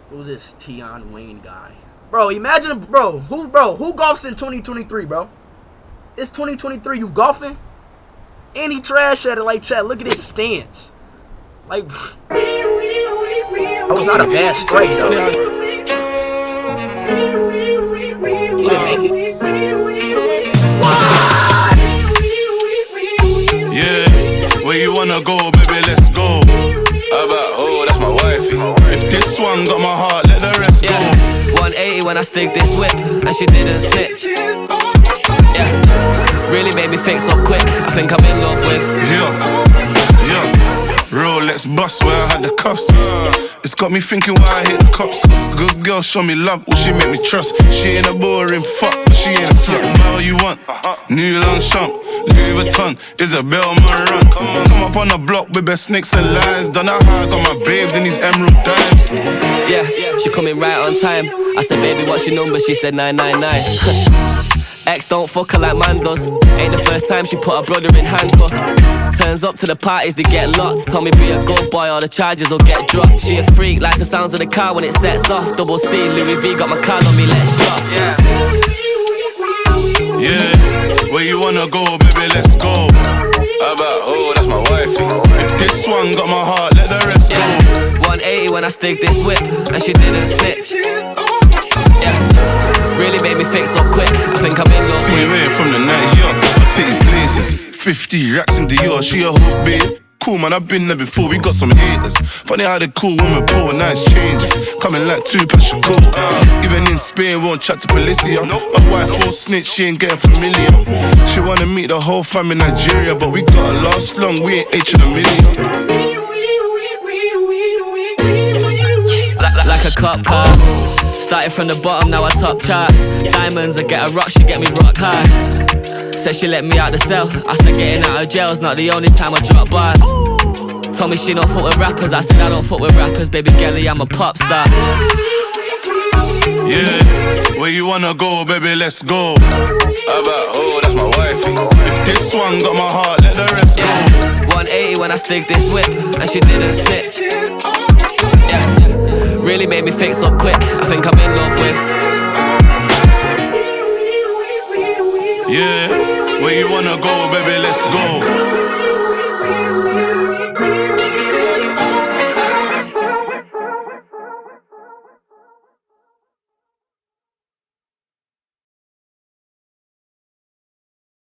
Who's this Tion Wayne guy? Bro, imagine, who golfs in 2023, bro? It's 2023, you golfing? And he trash at it like Chat. Look at his stance. Like, that was not a bad spray, though. He didn't make it. Yeah, where you wanna go, baby, let's go. How about, oh, that's my wifey. If this one got my heart, let the rest go. 180 when I stick this whip, and she didn't snitch. Yeah, really made me think so quick. I think I'm in love with. Yeah. Rolex bust where I had the cuffs. It's got me thinking why I hit the cops. Good girl show me love, will she make me trust? She ain't a boring fuck, but she ain't a slut. Buy all you want, New Longchamp, Louis Vuitton, Isabel Marant. Come up on the block with best snakes and lies. Don't know how I got my babes in these emerald dimes. Yeah, she coming right on time. I said, baby, what's your number? She said 999. Ex don't fuck her like man does. Ain't the first time she put her brother in handcuffs. Turns up to the parties, they get locked. Told me be a good boy or the charges will get dropped. She a freak, likes the sounds of the car when it sets off. Double C, Louis V got my card on me, let's shop. Yeah, where you wanna go, baby, let's go. How about, oh, that's my wifey. If this one got my heart, let the rest go. 180 when I stick this whip, and she didn't snitch. Yeah, really made me think so quick. I think I'm in love with. See you in from the night, yeah. I'll take you places. 50 racks in Dior, she a hook, babe. Cool, man, I've been there before, we got some haters. Funny how they cool when we pull nice changes. Coming like Tupac Shakur. Even in Spain, won't chat to Policia. My wife won't snitch, she ain't getting familiar. She wanna meet the whole fam in Nigeria, but we gotta last long, we ain't H in a million. Like a cop car. Started from the bottom, now I top charts. Diamonds, I get a rock, she get me rock hard. Said she let me out the cell. I said getting out of jail's not the only time I drop bars. Told me she don't fuck with rappers. I said I don't fuck with rappers. Baby girlie, I'm a pop star. Yeah, where you wanna go, baby, let's go. How about, oh, that's my wifey. If this one got my heart, let the rest go. 180 when I stick this whip, and she didn't snitch. Yeah, really made me think so quick. I think I'm in love with. Yeah, where you wanna go, baby, let's go.